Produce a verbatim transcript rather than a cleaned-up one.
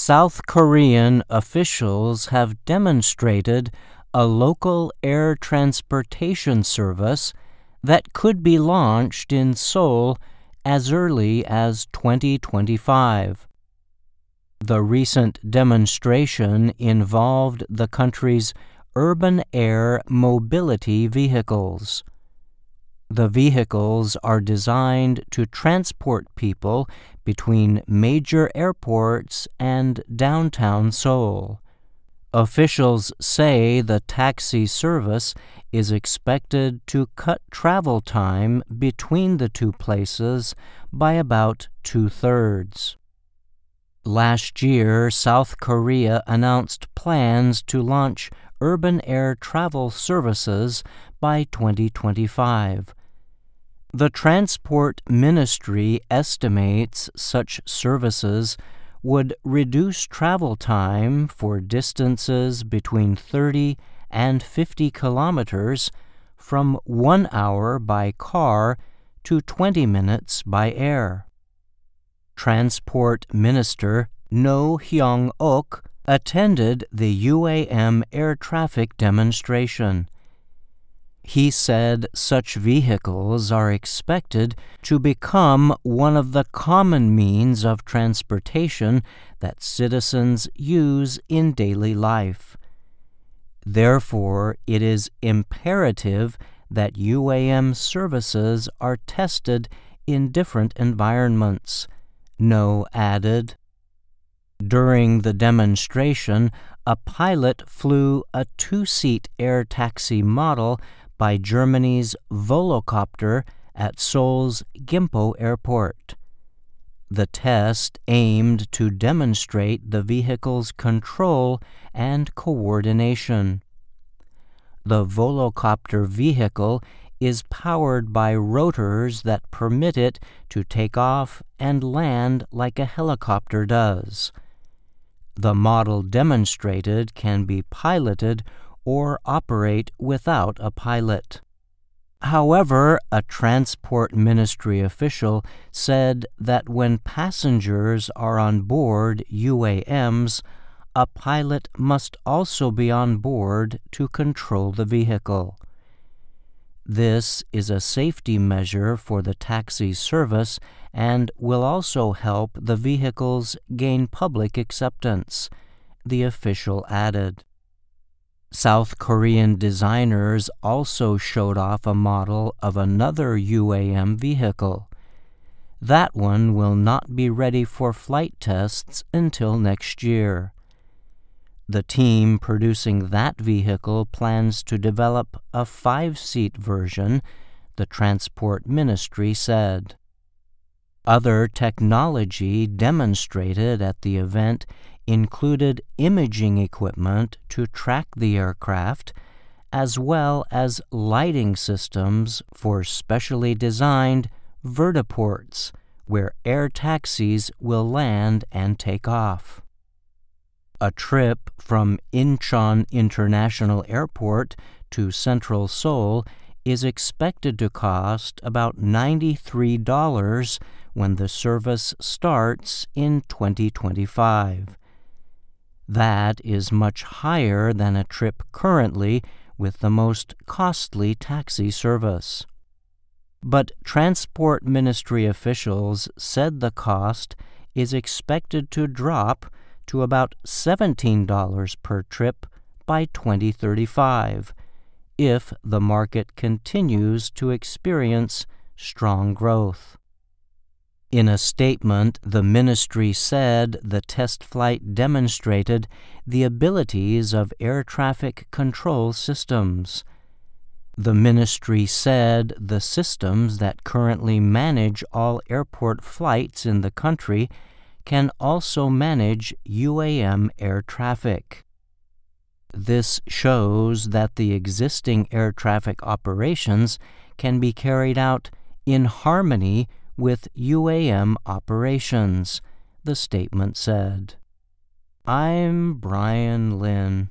South Korean officials have demonstrated a local air transportation service that could be launched in Seoul as early as twenty twenty-five. The recent demonstration involved the country's urban air mobility vehicles. The vehicles are designed to transport people between major airports and downtown Seoul. Officials say the taxi service is expected to cut travel time between the two places by about two-thirds. Last year, South Korea announced plans to launch urban air travel services by twenty twenty-five. The Transport Ministry estimates such services would reduce travel time for distances between thirty and fifty kilometers from one hour by car to twenty minutes by air. Transport Minister No Hyung-ok attended the U A M air traffic demonstration. He said such vehicles are expected to become one of the common means of transportation that citizens use in daily life. Therefore, it is imperative that U A M services are tested in different environments, No added. During the demonstration, a pilot flew a two-seat air taxi model by Germany's Volocopter at Seoul's Gimpo Airport. The test aimed to demonstrate the vehicle's control and coordination. The Volocopter vehicle is powered by rotors that permit it to take off and land like a helicopter does. The model demonstrated can be piloted or operate without a pilot. However, a Transport Ministry official said that when passengers are on board U A Ms, a pilot must also be on board to control the vehicle. This is a safety measure for the taxi service and will also help the vehicles gain public acceptance, the official added. South Korean designers also showed off a model of another U A M vehicle. That one will not be ready for flight tests until next year. The team producing that vehicle plans to develop a five-seat version, the Transport Ministry said. Other technology demonstrated at the event included imaging equipment to track the aircraft, as well as lighting systems for specially designed vertiports, where air taxis will land and take off. A trip from Incheon International Airport to Central Seoul is expected to cost about ninety-three dollars when the service starts in twenty twenty-five. That is much higher than a trip currently with the most costly taxi service. But Transport Ministry officials said the cost is expected to drop to about seventeen dollars per trip by twenty thirty-five, if the market continues to experience strong growth. In a statement, the ministry said the test flight demonstrated the abilities of air traffic control systems. The ministry said the systems that currently manage all airport flights in the country can also manage U A M air traffic. This shows that the existing air traffic operations can be carried out in harmony with U A M operations, the statement said. I'm Brian Lynn.